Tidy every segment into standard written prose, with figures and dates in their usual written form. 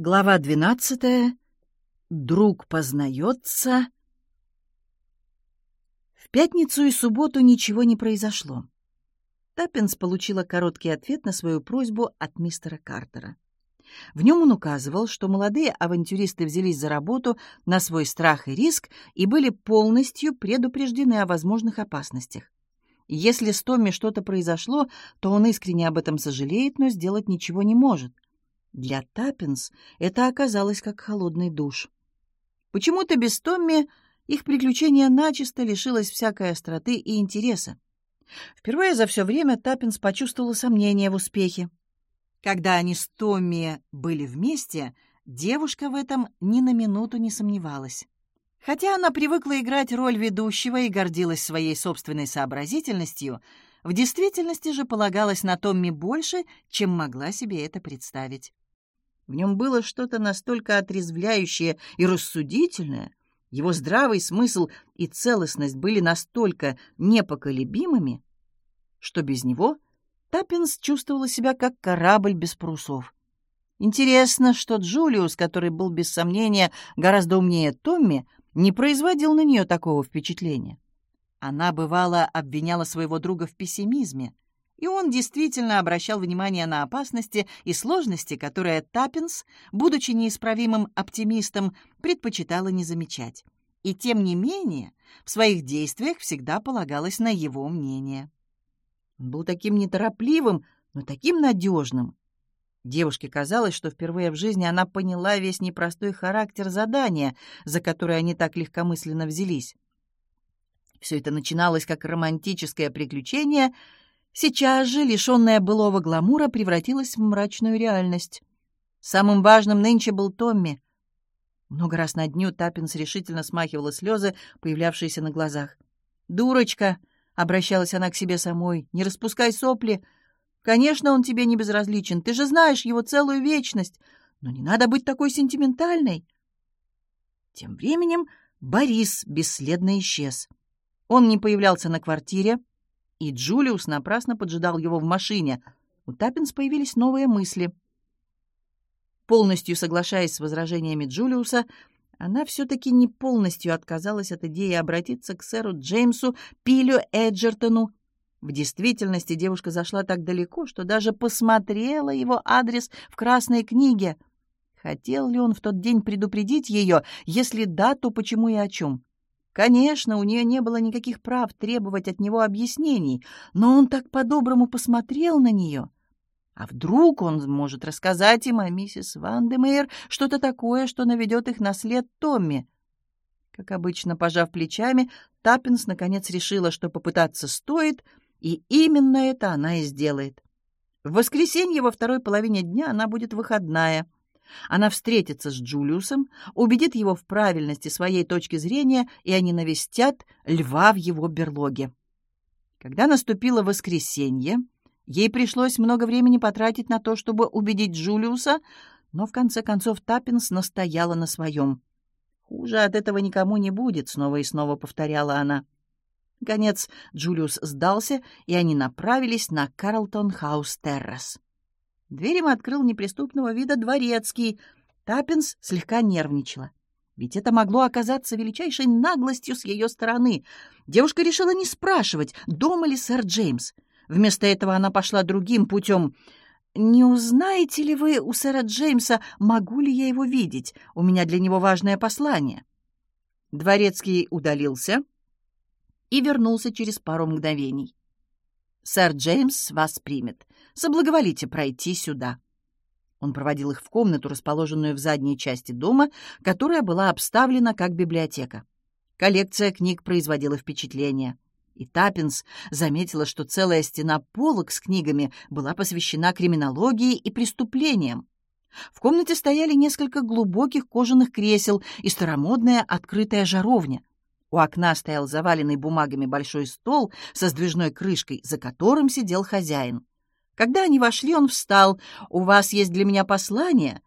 Глава 12. Друг познается. В пятницу и субботу ничего не произошло. Таппинс получила короткий ответ на свою просьбу от мистера Картера. В нем он указывал, что молодые авантюристы взялись за работу на свой страх и риск и были полностью предупреждены о возможных опасностях. Если с Томми что-то произошло, то он искренне об этом сожалеет, но сделать ничего не может. Для Таппинс это оказалось как холодный душ. Почему-то без Томми их приключение начисто лишилось всякой остроты и интереса. Впервые за все время Таппинс почувствовала сомнение в успехе. Когда они с Томми были вместе, девушка в этом ни на минуту не сомневалась. Хотя она привыкла играть роль ведущего и гордилась своей собственной сообразительностью, в действительности же полагалась на Томми больше, чем могла себе это представить. В нем было что-то настолько отрезвляющее и рассудительное, его здравый смысл и целостность были настолько непоколебимыми, что без него Таппинс чувствовала себя как корабль без парусов. Интересно, что Джулиус, который был без сомнения гораздо умнее Томми, не производил на нее такого впечатления. Она, бывало, обвиняла своего друга в пессимизме, и он действительно обращал внимание на опасности и сложности, которые Таппинс, будучи неисправимым оптимистом, предпочитала не замечать. И тем не менее, в своих действиях всегда полагалась на его мнение. Он был таким неторопливым, но таким надежным. Девушке казалось, что впервые в жизни она поняла весь непростой характер задания, за которое они так легкомысленно взялись. Все это начиналось как романтическое приключение, сейчас же, лишенное былого гламура, превратилось в мрачную реальность. Самым важным нынче был Томми. Много раз на дню Таппинс решительно смахивала слезы, появлявшиеся на глазах. «Дурочка!» — обращалась она к себе самой. «Не распускай сопли. Конечно, он тебе не безразличен. Ты же знаешь его целую вечность. Но не надо быть такой сентиментальной». Тем временем Борис бесследно исчез. Он не появлялся на квартире, и Джулиус напрасно поджидал его в машине. У Таппинс появились новые мысли. Полностью соглашаясь с возражениями Джулиуса, она все-таки не полностью отказалась от идеи обратиться к сэру Джеймсу Пилю Эджертону. В действительности девушка зашла так далеко, что даже посмотрела его адрес в красной книге. Хотел ли он в тот день предупредить ее? Если да, то почему и о чем? Конечно, у нее не было никаких прав требовать от него объяснений, но он так по-доброму посмотрел на нее. А вдруг он может рассказать им о миссис Вандемейр что-то такое, что наведет их на след Томми? Как обычно, пожав плечами, Таппинс наконец решила, что попытаться стоит, и именно это она и сделает. В воскресенье во второй половине дня она будет выходная. Она встретится с Джулиусом, убедит его в правильности своей точки зрения, и они навестят льва в его берлоге. Когда наступило воскресенье, ей пришлось много времени потратить на то, чтобы убедить Джулиуса, но в конце концов Таппинс настояла на своем. «Хуже от этого никому не будет», — снова и снова повторяла она. Наконец Джулиус сдался, и они направились на Карлтон-хаус-террас. Дверь им открыл неприступного вида дворецкий. Таппинс слегка нервничала. Ведь это могло оказаться величайшей наглостью с ее стороны. Девушка решила не спрашивать, дома ли сэр Джеймс. Вместо этого она пошла другим путем. «Не узнаете ли вы у сэра Джеймса, могу ли я его видеть? У меня для него важное послание». Дворецкий удалился и вернулся через пару мгновений. «Сэр Джеймс вас примет. Соблаговолите пройти сюда». Он проводил их в комнату, расположенную в задней части дома, которая была обставлена как библиотека. Коллекция книг производила впечатление. И Таппинс заметила, что целая стена полок с книгами была посвящена криминологии и преступлениям. В комнате стояли несколько глубоких кожаных кресел и старомодная открытая жаровня. У окна стоял заваленный бумагами большой стол со сдвижной крышкой, за которым сидел хозяин. Когда они вошли, он встал. «У вас есть для меня послание?»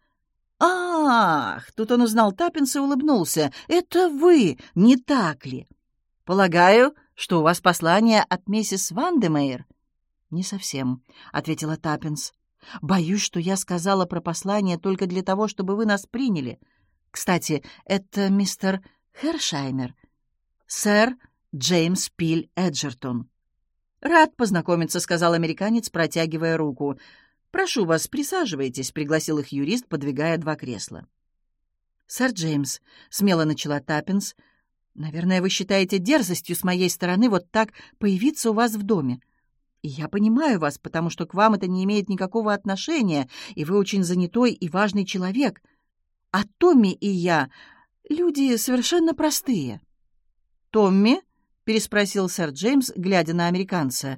«Ах!» — тут он узнал Таппинс и улыбнулся. «Это вы, не так ли? Полагаю, что у вас послание от миссис Вандемейр?» «Не совсем», — ответила Таппинс. Боюсь, что я сказала про послание только для того, чтобы вы нас приняли. Кстати, это мистер Хершаймер, сэр Джеймс Пиль Эджертон». «Рад познакомиться», — сказал американец, протягивая руку. «Прошу вас, присаживайтесь», — пригласил их юрист, подвигая 2 кресла. «Сэр Джеймс», — смело начала Таппинс, — «наверное, вы считаете дерзостью с моей стороны вот так появиться у вас в доме. И я понимаю вас, потому что к вам это не имеет никакого отношения, и вы очень занятой и важный человек. А Томми и я — люди совершенно простые». «Томми?» — переспросил сэр Джеймс, глядя на американца.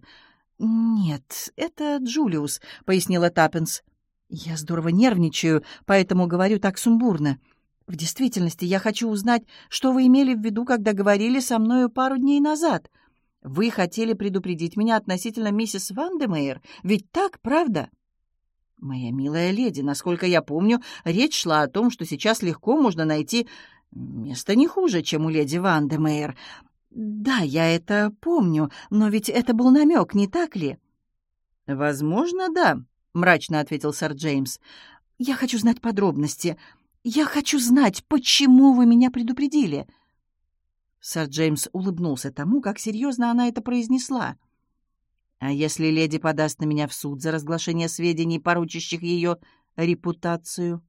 «Нет, это Джулиус», — пояснила Таппинс. «Я здорово нервничаю, поэтому говорю так сумбурно. В действительности, я хочу узнать, что вы имели в виду, когда говорили со мною пару дней назад. Вы хотели предупредить меня относительно миссис Вандемейр, ведь так, правда?» «Моя милая леди, насколько я помню, речь шла о том, что сейчас легко можно найти место не хуже, чем у леди Вандемейр. Да, я это помню, но ведь это был намек, не так ли?» «Возможно, да», — мрачно ответил сэр Джеймс. «Я хочу знать подробности. Я хочу знать, почему вы меня предупредили». Сэр Джеймс улыбнулся тому, как серьезно она это произнесла. «А если леди подаст на меня в суд за разглашение сведений, порочащих ее репутацию?»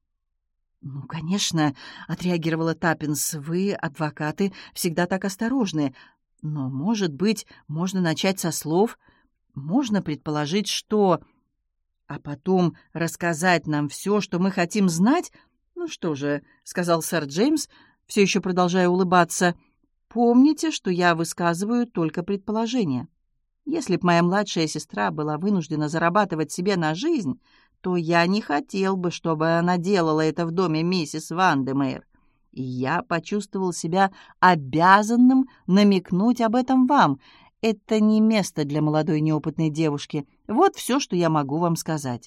«Ну, конечно», — отреагировала Таппинс, — «вы, адвокаты, всегда так осторожны. Но, может быть, можно начать со слов, можно предположить, что... А потом рассказать нам все, что мы хотим знать? Ну что же», — сказал сэр Джеймс, все еще продолжая улыбаться, — «помните, что я высказываю только предположения. Если б моя младшая сестра была вынуждена зарабатывать себе на жизнь, то я не хотел бы, чтобы она делала это в доме миссис Вандемейр. И я почувствовал себя обязанным намекнуть об этом вам. Это не место для молодой неопытной девушки. Вот все, что я могу вам сказать».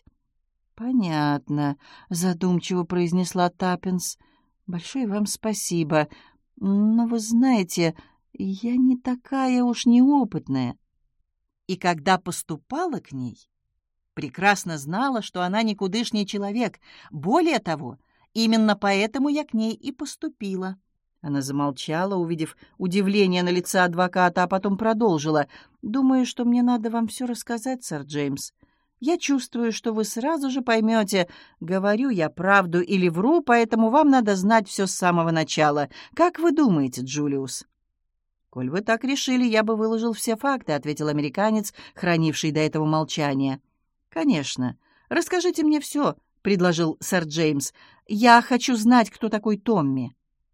«Понятно», — задумчиво произнесла Таппинс. «Большое вам спасибо. Но вы знаете, я не такая уж неопытная. И когда поступала к ней, прекрасно знала, что она никудышний человек. Более того, именно поэтому я к ней и поступила». Она замолчала, увидев удивление на лице адвоката, а потом продолжила. «Думаю, что мне надо вам все рассказать, сэр Джеймс. Я чувствую, что вы сразу же поймете, говорю я правду или вру, поэтому вам надо знать все с самого начала. Как вы думаете, Джулиус?» «Коль вы так решили, я бы выложил все факты», — ответил американец, хранивший до этого молчание. «Конечно. Расскажите мне все», — предложил сэр Джеймс. «Я хочу знать, кто такой Томми».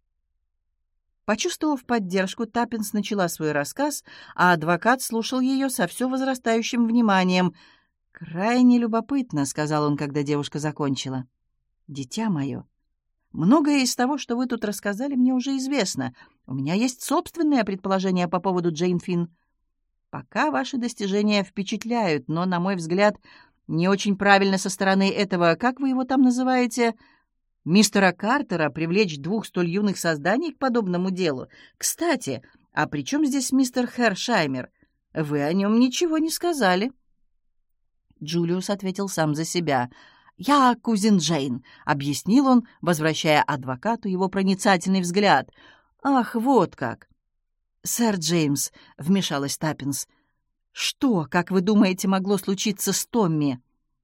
Почувствовав поддержку, Таппинс начала свой рассказ, а адвокат слушал ее со все возрастающим вниманием. «Крайне любопытно», — сказал он, когда девушка закончила. «Дитя мое, многое из того, что вы тут рассказали, мне уже известно. У меня есть собственное предположение по поводу Джейн Финн. Пока ваши достижения впечатляют, но, на мой взгляд, не очень правильно со стороны этого, как вы его там называете, мистера Картера, привлечь 2 столь юных созданий к подобному делу. Кстати, а при чем здесь мистер Хершаймер? Вы о нем ничего не сказали». Джулиус ответил сам за себя. «Я кузин Джейн», — объяснил он, возвращая адвокату его проницательный взгляд. «Ах, вот как!» «Сэр Джеймс», — вмешалась Таппинс, — «что, как вы думаете, могло случиться с Томми?»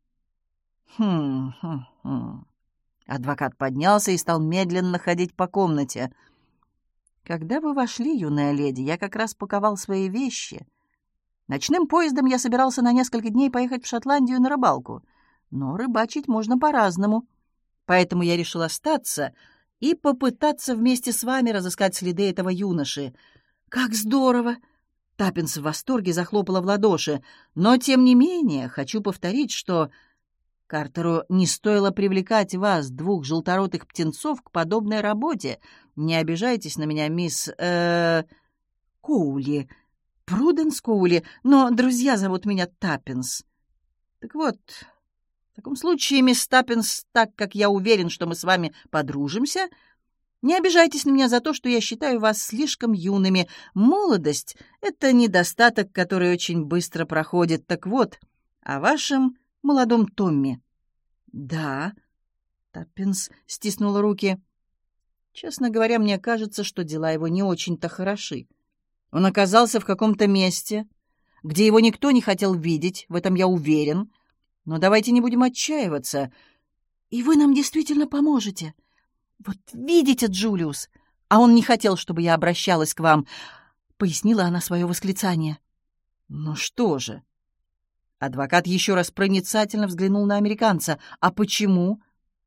«Хм». Адвокат поднялся и стал медленно ходить по комнате. «Когда вы вошли, юная леди, я как раз паковал свои вещи. Ночным поездом я собирался на несколько дней поехать в Шотландию на рыбалку. Но рыбачить можно по-разному. Поэтому я решил остаться и попытаться вместе с вами разыскать следы этого юноши. Как здорово!» Таппинс в восторге захлопала в ладоши. «Но, тем не менее, хочу повторить, что Картеру не стоило привлекать вас, 2 желторотых птенцов, к подобной работе. Не обижайтесь на меня, мисс... Коули. Пруденс Коули, но друзья зовут меня Таппинс. Так вот, в таком случае, мисс Таппинс, так как я уверен, что мы с вами подружимся, не обижайтесь на меня за то, что я считаю вас слишком юными. Молодость — это недостаток, который очень быстро проходит. Так вот, о вашем молодом Томми». «Да», — Таппинс стиснула руки. «Честно говоря, мне кажется, что дела его не очень-то хороши. Он оказался в каком-то месте, где его никто не хотел видеть, в этом я уверен. Но давайте не будем отчаиваться. И вы нам действительно поможете. Вот видите, Джулиус, а он не хотел, чтобы я обращалась к вам», — пояснила она свое восклицание. «Ну что же?» Адвокат еще раз проницательно взглянул на американца. «А почему?»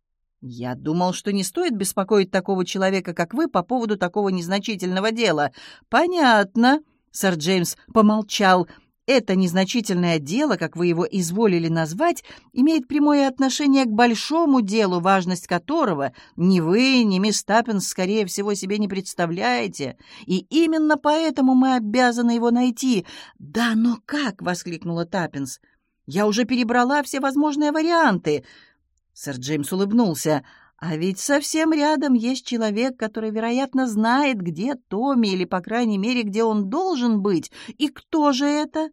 «Я думал, что не стоит беспокоить такого человека, как вы, по поводу такого незначительного дела». «Понятно», — сэр Джеймс помолчал. «Это незначительное дело, как вы его изволили назвать, имеет прямое отношение к большому делу, важность которого ни вы, ни мисс Таппинс, скорее всего, себе не представляете. И именно поэтому мы обязаны его найти». «Да, но как?» — воскликнула Таппинс. «Я уже перебрала все возможные варианты». Сэр Джеймс улыбнулся. «А ведь совсем рядом есть человек, который, вероятно, знает, где Томми, или, по крайней мере, где он должен быть. И кто же это?»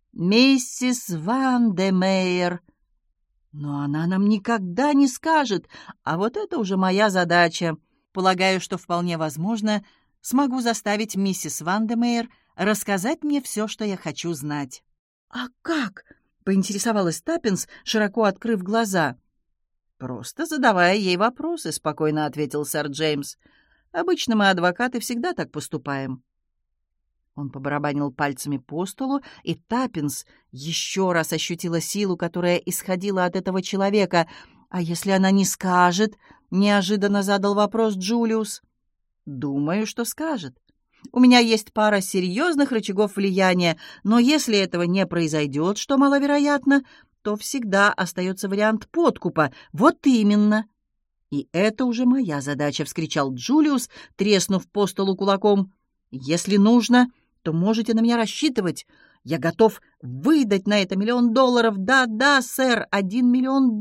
«Миссис Ван де Мейер». «Но она нам никогда не скажет, а вот это уже моя задача. Полагаю, что вполне возможно, смогу заставить миссис Ван де Мейер рассказать мне все, что я хочу знать». «А как?» — поинтересовалась Таппинс, широко открыв глаза. «Просто задавая ей вопросы», — спокойно ответил сэр Джеймс. «Обычно мы, адвокаты, всегда так поступаем». Он побарабанил пальцами по столу, и Таппинс еще раз ощутила силу, которая исходила от этого человека. «А если она не скажет?» — неожиданно задал вопрос Джулиус. «Думаю, что скажет. У меня есть пара серьезных рычагов влияния, но если этого не произойдет, что маловероятно, то всегда остается вариант подкупа. Вот именно». «И это уже моя задача», — вскричал Джулиус, треснув по столу кулаком. «Если нужно, то можете на меня рассчитывать. Я готов выдать на это $1 миллион. Да, сэр, $1 миллион».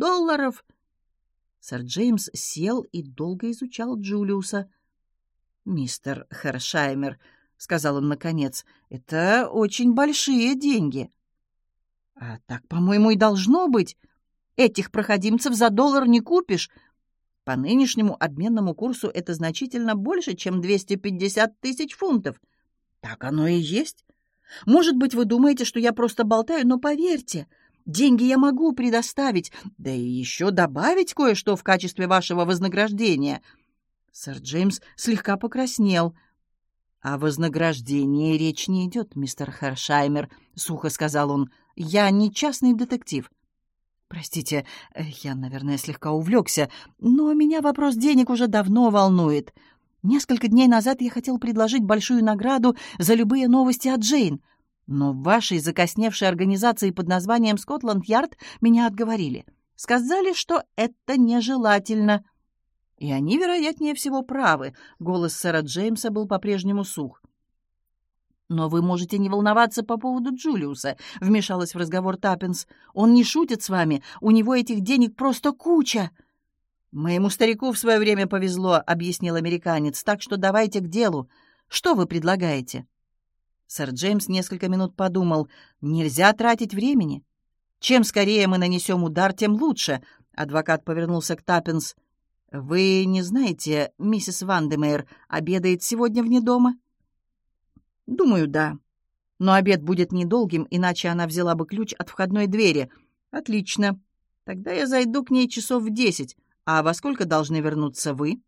Сэр Джеймс сел и долго изучал Джулиуса. «Мистер Хершаймер», — сказал он наконец, — «это очень большие деньги». «А так, по-моему, и должно быть. Этих проходимцев за $1 не купишь. По нынешнему обменному курсу это значительно больше, чем 250 тысяч фунтов». «Так оно и есть. Может быть, вы думаете, что я просто болтаю, но поверьте, деньги я могу предоставить, да и еще добавить кое-что в качестве вашего вознаграждения». Сэр Джеймс слегка покраснел. «О вознаграждении речь не идет, мистер Хершаймер», — сухо сказал он. «Я не частный детектив». «Простите, я, наверное, слегка увлекся, но меня вопрос денег уже давно волнует. Несколько дней назад я хотел предложить большую награду за любые новости от Джейн, но в вашей закосневшей организации под названием «Скотланд-Ярд» меня отговорили. Сказали, что это нежелательно». И они, вероятнее всего, правы. Голос сэра Джеймса был по-прежнему сух. «Но вы можете не волноваться по поводу Джулиуса», — вмешалась в разговор Таппинс. «Он не шутит с вами. У него этих денег просто куча». «Моему старику в свое время повезло», — объяснил американец. «Так что давайте к делу. Что вы предлагаете?» Сэр Джеймс несколько минут подумал. «Нельзя тратить времени. Чем скорее мы нанесем удар, тем лучше». Адвокат повернулся к Таппинс. «Вы не знаете, миссис Ван де Мейер обедает сегодня вне дома?» «Думаю, да. Но обед будет недолгим, иначе она взяла бы ключ от входной двери». «Отлично. Тогда я зайду к ней часов в 10. А во сколько должны вернуться вы?»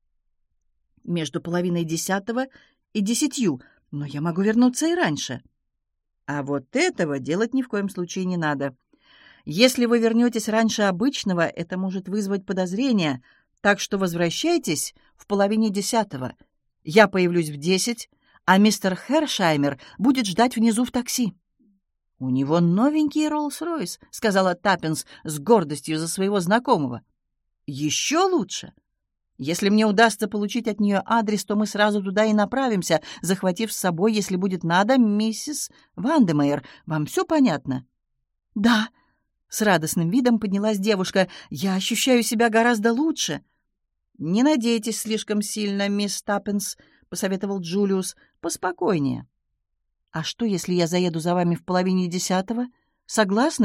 «Между 9:30 и 10. Но я могу вернуться и раньше». «А вот этого делать ни в коем случае не надо. Если вы вернетесь раньше обычного, это может вызвать подозрения, так что возвращайтесь в 9:30. Я появлюсь в 10, а мистер Хершаймер будет ждать внизу в такси». «У него новенький Роллс-Ройс», — сказала Таппинс с гордостью за своего знакомого. «Еще лучше. Если мне удастся получить от нее адрес, то мы сразу туда и направимся, захватив с собой, если будет надо, миссис Ван де Мейер. Вам все понятно?» «Да», — с радостным видом поднялась девушка. «Я ощущаю себя гораздо лучше». «Не надейтесь слишком сильно, мисс Таппинс», — посоветовал Джулиус. «Поспокойнее». «А что, если я заеду за вами в 9:30? Согласны?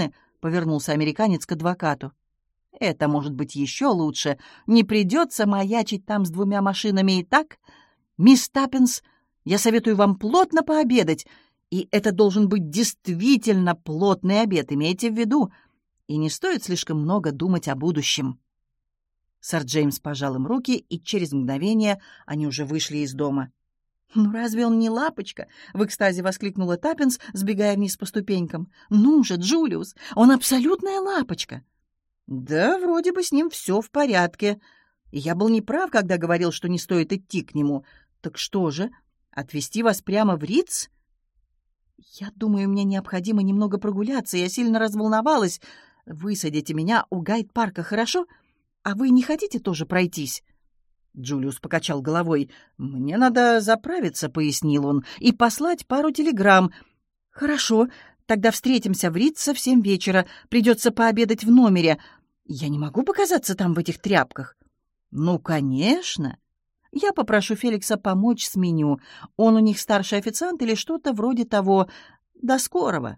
повернулся американец к адвокату. «Это может быть еще лучше. Не придется маячить там с 2 машинами и так. Мисс Таппинс, я советую вам плотно пообедать, и это должен быть действительно плотный обед, имейте в виду, и не стоит слишком много думать о будущем». Сэр Джеймс пожал им руки, и через мгновение они уже вышли из дома. «Ну разве он не лапочка?» — в экстазе воскликнула Таппинс, сбегая вниз по ступенькам. «Ну же, Джулиус, он абсолютная лапочка!» «Да, вроде бы с ним все в порядке. И я был неправ, когда говорил, что не стоит идти к нему. Так что же, отвезти вас прямо в Риц?» «Я думаю, мне необходимо немного прогуляться. Я сильно разволновалась. Высадите меня у гайд-парка, хорошо? А вы не хотите тоже пройтись?» Джулиус покачал головой. «Мне надо заправиться», — пояснил он, — «и послать пару телеграмм». «Хорошо, тогда встретимся в Ритце в 7 вечера. Придется пообедать в номере. Я не могу показаться там в этих тряпках?» «Ну, конечно. Я попрошу Феликса помочь с меню. Он у них старший официант или что-то вроде того. До скорого».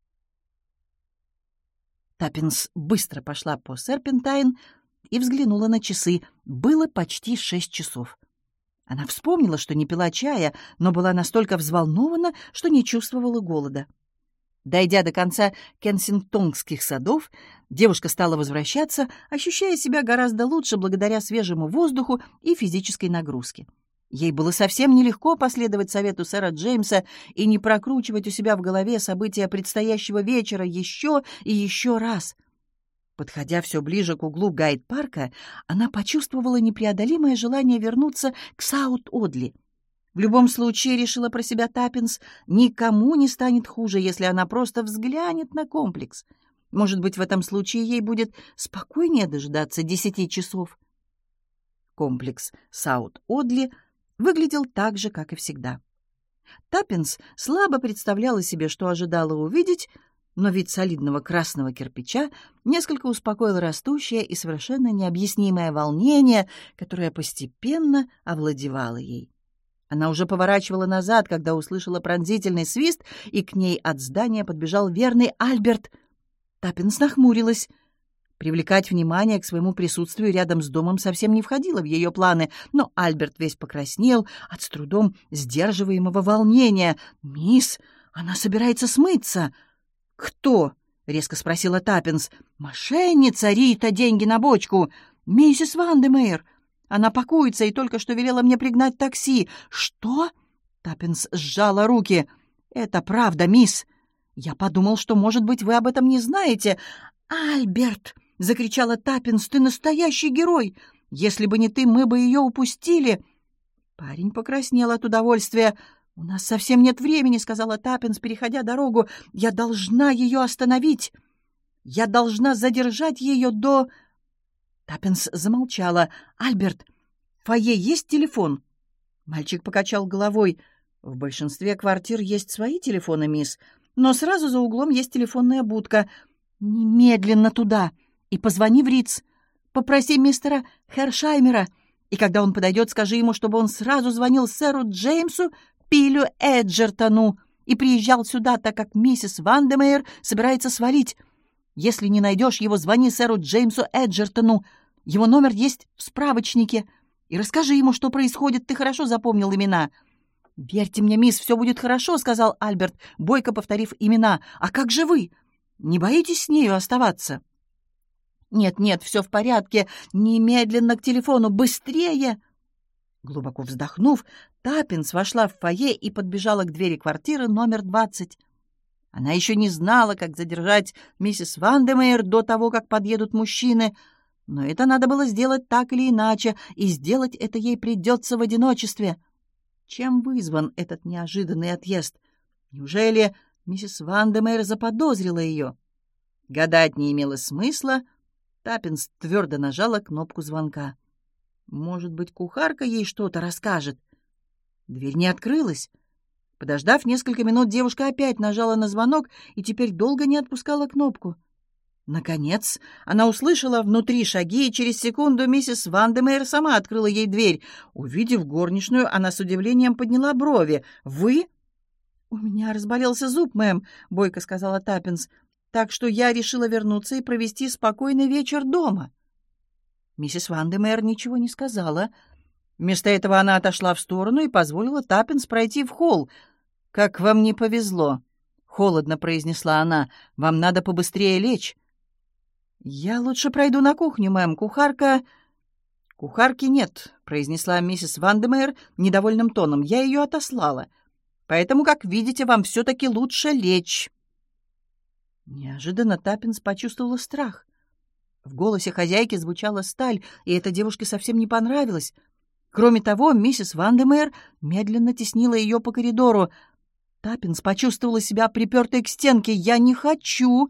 Таппинс быстро пошла по Серпентайн и взглянула на часы. Было почти 6 часов. Она вспомнила, что не пила чая, но была настолько взволнована, что не чувствовала голода. Дойдя до конца Кенсингтонских садов, девушка стала возвращаться, ощущая себя гораздо лучше благодаря свежему воздуху и физической нагрузке. Ей было совсем нелегко последовать совету сэра Джеймса и не прокручивать у себя в голове события предстоящего вечера еще и еще раз. Подходя все ближе к углу гайд-парка, она почувствовала непреодолимое желание вернуться к Саут-Одли. В любом случае, решила про себя Таппинс, никому не станет хуже, если она просто взглянет на комплекс. Может быть, в этом случае ей будет спокойнее дожидаться 10 часов. Комплекс Саут-Одли выглядел так же, как и всегда. Таппинс слабо представляла себе, что ожидала увидеть, но вид солидного красного кирпича несколько успокоил растущее и совершенно необъяснимое волнение, которое постепенно овладевало ей. Она уже поворачивала назад, когда услышала пронзительный свист, и к ней от здания подбежал верный Альберт. Таппинс нахмурилась. Привлекать внимание к своему присутствию рядом с домом совсем не входило в ее планы, но Альберт весь покраснел от с трудом сдерживаемого волнения. «Мисс, она собирается смыться!» «Кто?» — резко спросила Таппинс. «Мошенница Рита деньги на бочку. Миссис Вандемейр. Она пакуется и только что велела мне пригнать такси». «Что?» — Таппинс сжала руки. «Это правда, мисс. Я подумал, что, может быть, вы об этом не знаете». «Альберт!» — закричала Таппинс. «Ты настоящий герой! Если бы не ты, мы бы ее упустили!» Парень покраснел от удовольствия. «У нас совсем нет времени», — сказала Таппинс, переходя дорогу. «Я должна ее остановить. Я должна задержать ее до...» Таппинс замолчала. «Альберт, в фойе есть телефон?» Мальчик покачал головой. «В большинстве квартир есть свои телефоны, мисс, но сразу за углом есть телефонная будка. Немедленно туда и позвони в Риц. Попроси мистера Хершаймера, и когда он подойдет, скажи ему, чтобы он сразу звонил сэру Джеймсу Пилю Эджертону и приезжал сюда, так как миссис Вандемейр собирается свалить. Если не найдешь его, звони сэру Джеймсу Эджертону. Его номер есть в справочнике. И расскажи ему, что происходит. Ты хорошо запомнил имена». «Верьте мне, мисс, все будет хорошо», — сказал Альберт, бойко повторив имена. «А как же вы? Не боитесь с нею оставаться?» «Нет, все в порядке. Немедленно к телефону. Быстрее!» Глубоко вздохнув, Таппинс вошла в фойе и подбежала к двери квартиры номер 20. Она еще не знала, как задержать миссис Вандемейр до того, как подъедут мужчины, но это надо было сделать так или иначе, и сделать это ей придется в одиночестве. Чем вызван этот неожиданный отъезд? Неужели миссис Вандемейр заподозрила ее? Гадать не имело смысла. Таппинс твердо нажала кнопку звонка. Может быть, кухарка ей что-то расскажет. Дверь не открылась. Подождав несколько минут, девушка опять нажала на звонок и теперь долго не отпускала кнопку. Наконец, она услышала внутри шаги, и через секунду миссис Вандемейр сама открыла ей дверь. Увидев горничную, она с удивлением подняла брови. «Вы?» «У меня разболелся зуб, мэм», — бойко сказала Таппинс. так что я решила вернуться и провести спокойный вечер дома». Миссис Вандемейр ничего не сказала. Вместо этого она отошла в сторону и позволила Таппинс пройти в холл. «Как вам не повезло», — холодно произнесла она. «Вам надо побыстрее лечь». «Я лучше пройду на кухню, мэм. «Кухарки нет», — произнесла миссис Вандемейр недовольным тоном. «Я ее отослала. Поэтому, как видите, вам все-таки лучше лечь». Неожиданно Таппинс почувствовала страх. В голосе хозяйки звучала сталь, и эта девушке совсем не понравилось. Кроме того, миссис Вандемейр медленно теснила ее по коридору. Таппинс почувствовала себя припертой к стенке. «Я не хочу!»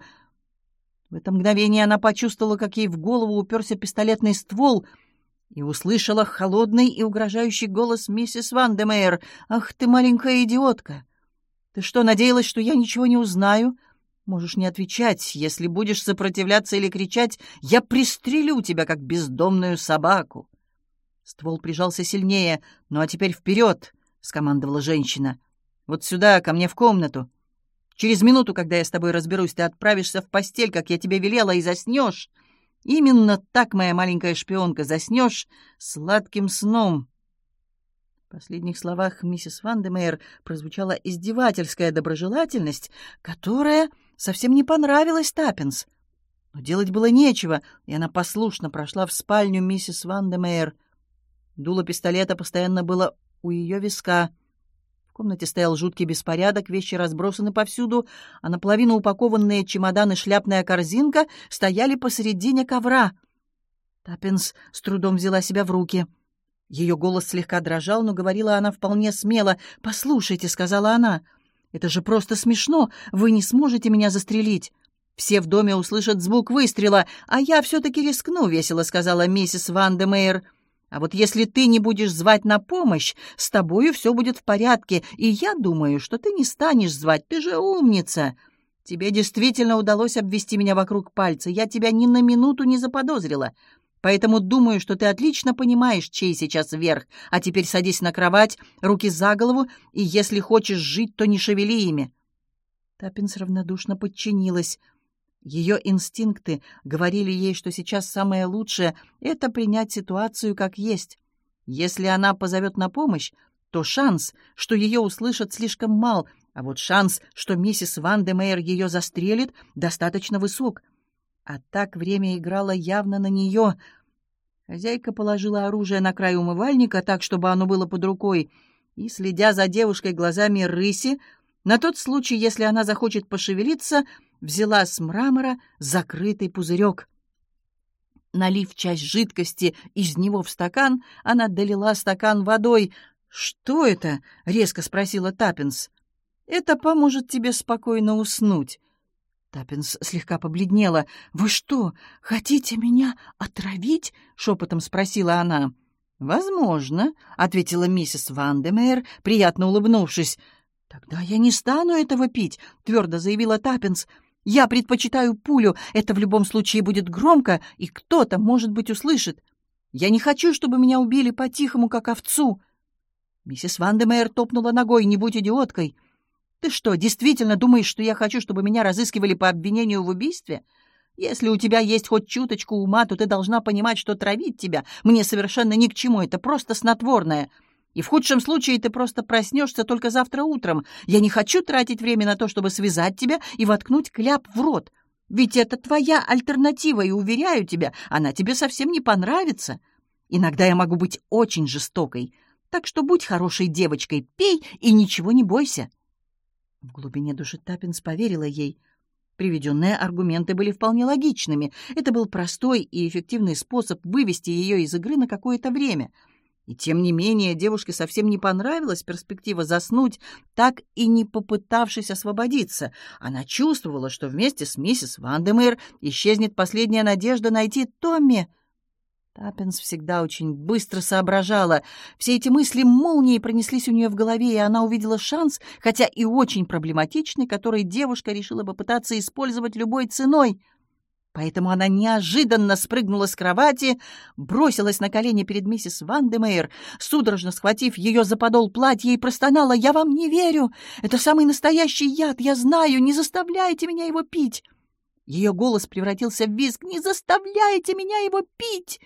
В это мгновение она почувствовала, как ей в голову уперся пистолетный ствол, и услышала холодный и угрожающий голос миссис Вандемейр. «Ах ты, маленькая идиотка! Ты что, надеялась, что я ничего не узнаю? Можешь не отвечать. Если будешь сопротивляться или кричать, я пристрелю тебя, как бездомную собаку». Ствол прижался сильнее. «Ну а теперь вперед!» — скомандовала женщина. «Вот сюда, ко мне в комнату. Через минуту, когда я с тобой разберусь, ты отправишься в постель, как я тебе велела, и заснешь. Именно так, моя маленькая шпионка, заснешь сладким сном». В последних словах миссис Вандемейр прозвучала издевательская доброжелательность, которая совсем не понравилась Таппинс. Но делать было нечего, и она послушно прошла в спальню миссис Вандемейр. Дуло пистолета постоянно было у ее виска. В комнате стоял жуткий беспорядок, вещи разбросаны повсюду, а наполовину упакованные чемоданы, шляпная корзинка стояли посередине ковра. Таппинс с трудом взяла себя в руки. Ее голос слегка дрожал, но говорила она вполне смело. «Послушайте», — сказала она, — «это же просто смешно. Вы не сможете меня застрелить. Все в доме услышат звук выстрела, а я все-таки рискну», — весело сказала миссис Вандемейр. «А вот если ты не будешь звать на помощь, с тобою все будет в порядке, и я думаю, что ты не станешь звать, ты же умница. Тебе действительно удалось обвести меня вокруг пальца, я тебя ни на минуту не заподозрила. Поэтому думаю, что ты отлично понимаешь, чей сейчас верх. А теперь садись на кровать, руки за голову, и если хочешь жить, то не шевели ими». Таппинс равнодушно подчинилась. Ее инстинкты говорили ей, что сейчас самое лучшее — это принять ситуацию как есть. Если она позовет на помощь, то шанс, что ее услышат, слишком мал, а вот шанс, что миссис Вандемейр ее застрелит, достаточно высок. А так время играло явно на нее. Хозяйка положила оружие на край умывальника так, чтобы оно было под рукой, и, следя за девушкой глазами рыси, на тот случай, если она захочет пошевелиться, взяла с мрамора закрытый пузырек. Налив часть жидкости из него в стакан, она долила стакан водой. «Что это?» — резко спросила Таппинс. «Это поможет тебе спокойно уснуть». Таппинс слегка побледнела. «Вы что, хотите меня отравить?» — шепотом спросила она. «Возможно», — ответила миссис Вандемейр, приятно улыбнувшись. «Тогда я не стану этого пить», — твердо заявила Таппинс. «Я предпочитаю пулю. Это в любом случае будет громко, и кто-то, может быть, услышит. Я не хочу, чтобы меня убили по-тихому, как овцу». Миссис Вандемейр топнула ногой. «Не будь идиоткой. Ты что, действительно думаешь, что я хочу, чтобы меня разыскивали по обвинению в убийстве? Если у тебя есть хоть чуточку ума, то ты должна понимать, что травить тебя мне совершенно ни к чему. Это просто снотворное. И в худшем случае ты просто проснешься только завтра утром. Я не хочу тратить время на то, чтобы связать тебя и воткнуть кляп в рот. Ведь это твоя альтернатива, и, уверяю тебя, она тебе совсем не понравится. Иногда я могу быть очень жестокой. Так что будь хорошей девочкой, пей и ничего не бойся». В глубине души Таппинс поверила ей. Приведенные аргументы были вполне логичными. Это был простой и эффективный способ вывести ее из игры на какое-то время. И тем не менее девушке совсем не понравилась перспектива заснуть, так и не попытавшись освободиться. Она чувствовала, что вместе с миссис Вандемейр исчезнет последняя надежда найти Томми. Таппинс всегда очень быстро соображала. Все эти мысли молнией пронеслись у нее в голове, и она увидела шанс, хотя и очень проблематичный, который девушка решила попытаться использовать любой ценой. Поэтому она неожиданно спрыгнула с кровати, бросилась на колени перед миссис Вандемейр, судорожно схватив ее за подол платья, и простонала: «Я вам не верю! Это самый настоящий яд, я знаю! Не заставляйте меня его пить!» Ее голос превратился в визг. «Не заставляйте меня его пить!»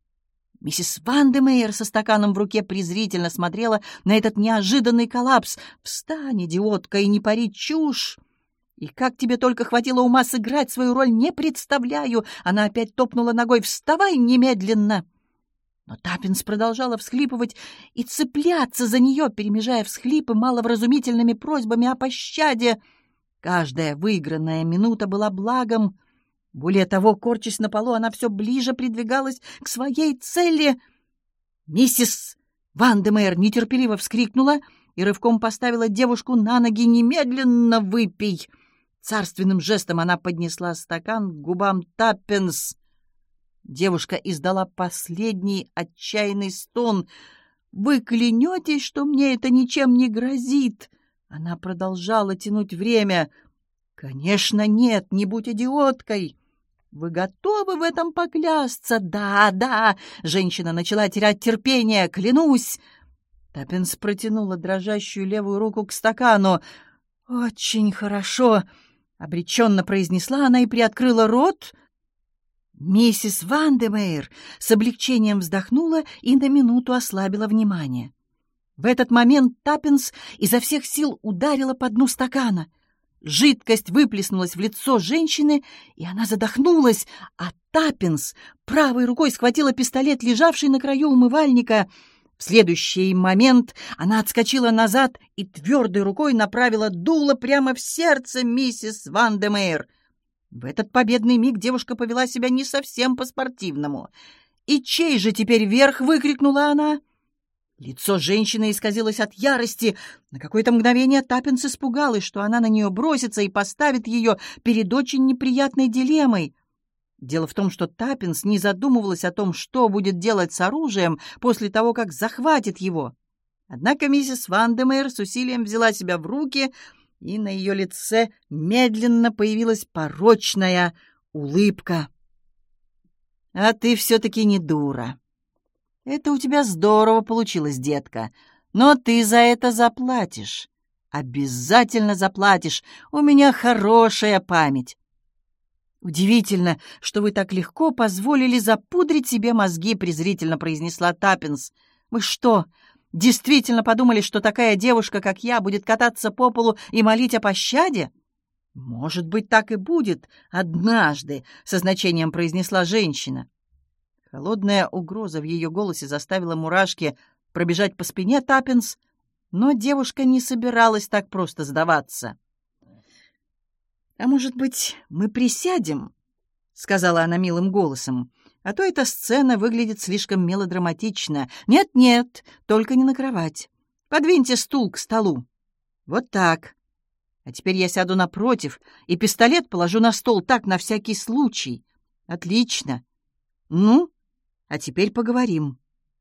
Миссис Вандемейр со стаканом в руке презрительно смотрела на этот неожиданный коллапс. «Встань, идиотка, и не пари чушь! И как тебе только хватило ума сыграть свою роль, не представляю!» Она опять топнула ногой. «Вставай немедленно!» Но Таппинс продолжала всхлипывать и цепляться за нее, перемежая всхлипы маловразумительными просьбами о пощаде. Каждая выигранная минута была благом. Более того, корчась на полу, она все ближе придвигалась к своей цели. Миссис Вандемейр нетерпеливо вскрикнула и рывком поставила девушку на ноги. «Немедленно выпей!» Царственным жестом она поднесла стакан к губам Таппинс. Девушка издала последний отчаянный стон. «Вы клянетесь, что мне это ничем не грозит?» Она продолжала тянуть время. «Конечно, нет, не будь идиоткой!» «Вы готовы в этом поклясться?» «Да, да!» Женщина начала терять терпение. «Клянусь!» Таппинс протянула дрожащую левую руку к стакану. «Очень хорошо!» — обреченно произнесла она и приоткрыла рот. Миссис Вандемейр с облегчением вздохнула и на минуту ослабила внимание. В этот момент Таппинс изо всех сил ударила по дну стакана. Жидкость выплеснулась в лицо женщины, и она задохнулась, а Таппинс правой рукой схватила пистолет, лежавший на краю умывальника. В следующий момент она отскочила назад и твердой рукой направила дуло прямо в сердце миссис Вандемейр. В этот победный миг девушка повела себя не совсем по-спортивному. «И чей же теперь верх?» — выкрикнула она. Лицо женщины исказилось от ярости. На какое-то мгновение Таппинс испугалась, что она на нее бросится и поставит ее перед очень неприятной дилеммой. Дело в том, что Таппинс не задумывалась о том, что будет делать с оружием после того, как захватит его. Однако миссис Вандемейр с усилием взяла себя в руки, и на ее лице медленно появилась порочная улыбка. «А ты все-таки не дура. Это у тебя здорово получилось, детка, но ты за это заплатишь. Обязательно заплатишь. У меня хорошая память». «Удивительно, что вы так легко позволили запудрить себе мозги», — презрительно произнесла Таппинс. «Вы что, действительно подумали, что такая девушка, как я, будет кататься по полу и молить о пощаде?» «Может быть, так и будет однажды», — со значением произнесла женщина. Холодная угроза в ее голосе заставила мурашки пробежать по спине Таппинс, но девушка не собиралась так просто сдаваться. «А может быть, мы присядем?» — сказала она милым голосом. «А то эта сцена выглядит слишком мелодраматично. Нет-нет, только не на кровать. Подвиньте стул к столу. Вот так. А теперь я сяду напротив и пистолет положу на стол, так, на всякий случай. Отлично. Ну, а теперь поговорим».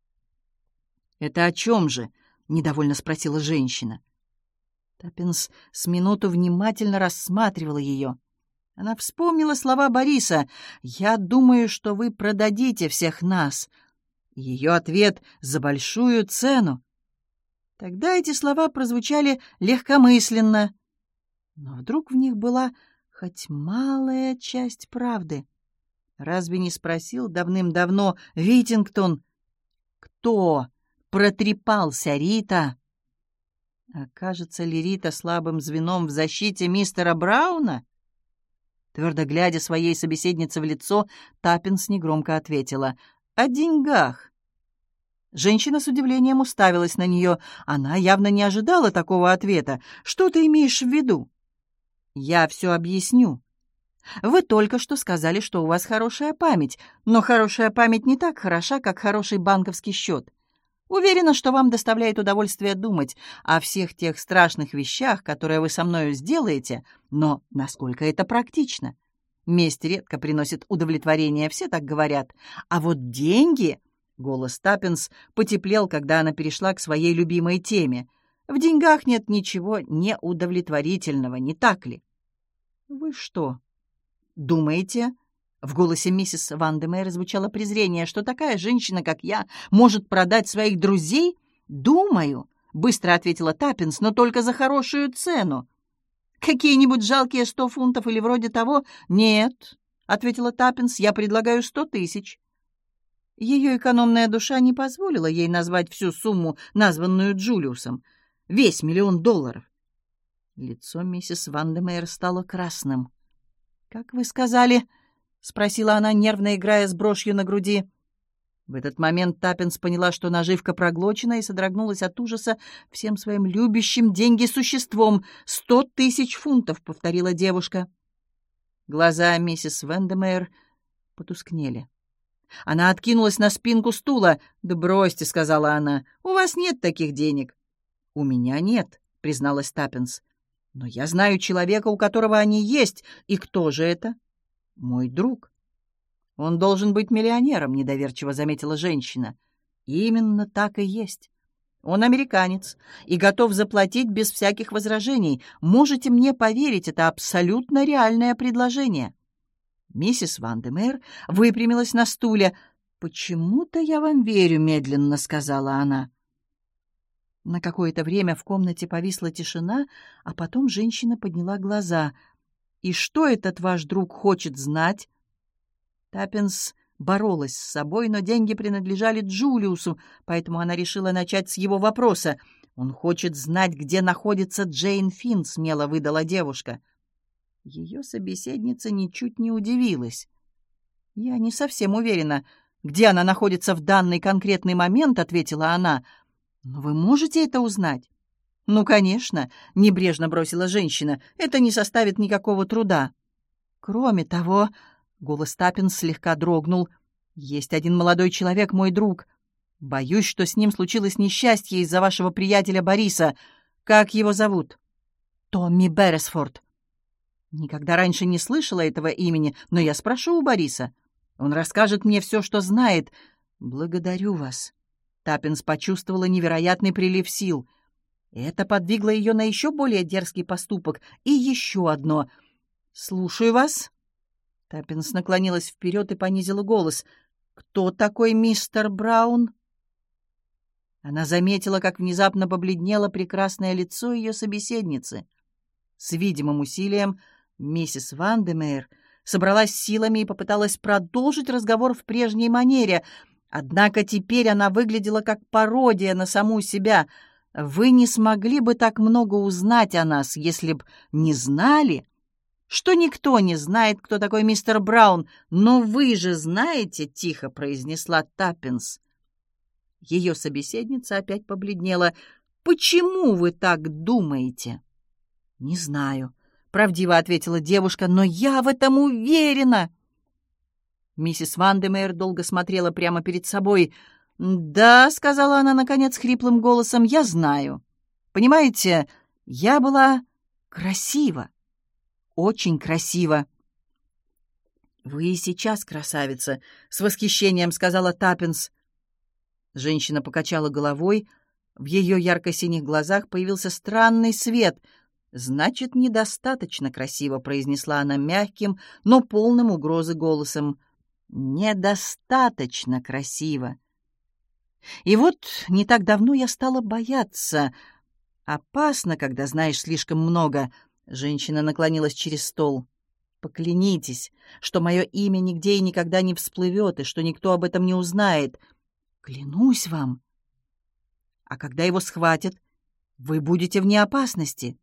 «Это о чем же?» — недовольно спросила женщина. Таппинс с минуту внимательно рассматривала ее. Она вспомнила слова Бориса: «Я думаю, что вы продадите всех нас». Ее ответ: «За большую цену». Тогда эти слова прозвучали легкомысленно, но вдруг в них была хоть малая часть правды. Разве не спросил давным-давно Витингтон, кто протрепался Рита? Окажется ли Рита слабым звеном в защите мистера Брауна? Твердо глядя своей собеседнице в лицо, Таппинс негромко ответила: «О деньгах». Женщина с удивлением уставилась на нее. Она явно не ожидала такого ответа. «Что ты имеешь в виду?» «Я все объясню. Вы только что сказали, что у вас хорошая память, но хорошая память не так хороша, как хороший банковский счет. Уверена, что вам доставляет удовольствие думать о всех тех страшных вещах, которые вы со мною сделаете, но насколько это практично? Месть редко приносит удовлетворение, все так говорят. А вот деньги...» Голос Таппинс потеплел, когда она перешла к своей любимой теме. «В деньгах нет ничего неудовлетворительного, не так ли?» «Вы что, думаете...» В голосе миссис Вандемейр звучало презрение, что такая женщина, как я, может продать своих друзей? «Думаю», — быстро ответила Таппинс, — «но только за хорошую цену». «Какие-нибудь жалкие 100 фунтов или вроде того?» «Нет», — ответила Таппинс, — «я предлагаю 100 тысяч». Ее экономная душа не позволила ей назвать всю сумму, названную Джулиусом. Весь $1 000 000. Лицо миссис Вандемейр стало красным. «Как вы сказали?» — спросила она, нервно играя с брошью на груди. В этот момент Таппинс поняла, что наживка проглочена, и содрогнулась от ужаса всем своим любящим деньги существом. 100 000 фунтов», — повторила девушка. Глаза миссис Вандемейр потускнели. Она откинулась на спинку стула. «Да бросьте», — сказала она, — «у вас нет таких денег». «У меня нет», — призналась Таппинс. «Но я знаю человека, у которого они есть. И кто же это?» «Мой друг». «Он должен быть миллионером», — недоверчиво заметила женщина. «Именно так и есть. Он американец и готов заплатить без всяких возражений. Можете мне поверить, это абсолютно реальное предложение». Миссис Вандемейр выпрямилась на стуле. «Почему-то я вам верю», — медленно сказала она. На какое-то время в комнате повисла тишина, а потом женщина подняла глаза. «И что этот ваш друг хочет знать?» Таппинс боролась с собой, но деньги принадлежали Джулиусу, поэтому она решила начать с его вопроса. «Он хочет знать, где находится Джейн Финн», — смело выдала девушка. Ее собеседница ничуть не удивилась. «Я не совсем уверена, где она находится в данный конкретный момент», — ответила она. «Но вы можете это узнать?» «Ну, конечно», — небрежно бросила женщина, — «это не составит никакого труда». «Кроме того», — голос Таппинс слегка дрогнул, — «есть один молодой человек, мой друг. Боюсь, что с ним случилось несчастье из-за вашего приятеля Бориса. Как его зовут?» «Томми Берресфорд». «Никогда раньше не слышала этого имени, но я спрошу у Бориса. Он расскажет мне все, что знает. Благодарю вас». Таппинс почувствовала невероятный прилив сил. Это подвигло ее на еще более дерзкий поступок. И еще одно. «Слушаю вас». Таппинс наклонилась вперед и понизила голос. «Кто такой мистер Браун?» Она заметила, как внезапно побледнело прекрасное лицо ее собеседницы. С видимым усилием миссис Вандемейр собралась силами и попыталась продолжить разговор в прежней манере. Однако теперь она выглядела как пародия на саму себя. «Вы не смогли бы так много узнать о нас, если б не знали, что никто не знает, кто такой мистер Браун. Но вы же знаете», — тихо произнесла Таппинс. Ее собеседница опять побледнела. «Почему вы так думаете?» «Не знаю», — правдиво ответила девушка, — «но я в этом уверена». Миссис Вандемейр долго смотрела прямо перед собой. «Да», — сказала она, наконец, хриплым голосом, — «я знаю. Понимаете, я была красива, очень красива». «Вы и сейчас красавица», — с восхищением сказала Таппинс. Женщина покачала головой. В ее ярко-синих глазах появился странный свет. «Значит, недостаточно красиво», — произнесла она мягким, но полным угрозы голосом. «Недостаточно красиво». И вот не так давно я стала бояться. Опасно, когда знаешь слишком много. Женщина наклонилась через стол. «Поклянитесь, что мое имя нигде и никогда не всплывет, и что никто об этом не узнает». «Клянусь вам». «А когда его схватят, вы будете вне опасности».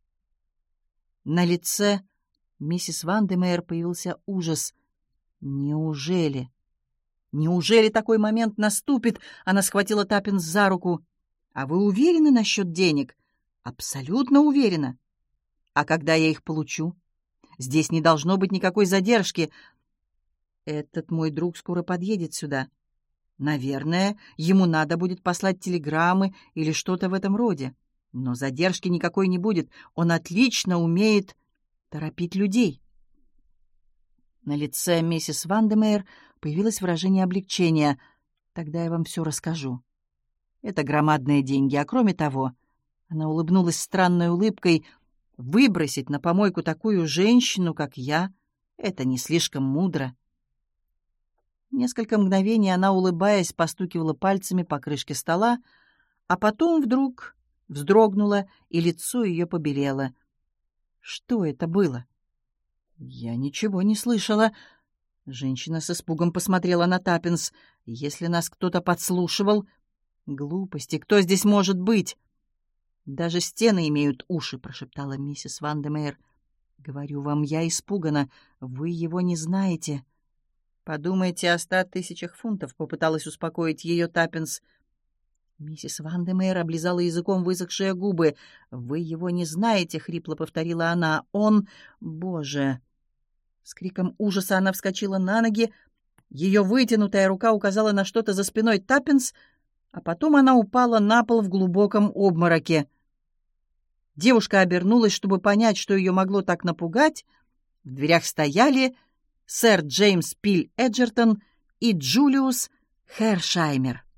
На лице миссис Вандемейр появился ужас. «Неужели? Неужели такой момент наступит?» Она схватила Таппинс за руку. «А вы уверены насчет денег?» «Абсолютно уверена». «А когда я их получу?» «Здесь не должно быть никакой задержки. Этот мой друг скоро подъедет сюда. Наверное, ему надо будет послать телеграммы или что-то в этом роде. Но задержки никакой не будет. Он отлично умеет торопить людей». На лице миссис Вандемейр появилось выражение облегчения. «Тогда я вам все расскажу. Это громадные деньги, а кроме того...» Она улыбнулась странной улыбкой. «Выбросить на помойку такую женщину, как я, это не слишком мудро». Несколько мгновений она, улыбаясь, постукивала пальцами по крышке стола, а потом вдруг вздрогнула, и лицо ее побелело. Что это было? Я ничего не слышала. Женщина с испугом посмотрела на Таппинс. Если нас кто-то подслушивал... Глупости, кто здесь может быть? Даже стены имеют уши, прошептала миссис Ван де Мейер. Говорю вам, я испугана. Вы его не знаете. Подумайте о 100 000 фунтов, попыталась успокоить ее Таппинс. Миссис Ван де Мейер облизала языком высохшие губы. «Вы его не знаете», — хрипло повторила она. «Он... Боже!» С криком ужаса она вскочила на ноги. Ее вытянутая рука указала на что-то за спиной Таппинс, а потом она упала на пол в глубоком обмороке. Девушка обернулась, чтобы понять, что ее могло так напугать. В дверях стояли сэр Джеймс Пиль Эджертон и Джулиус Хершаймер.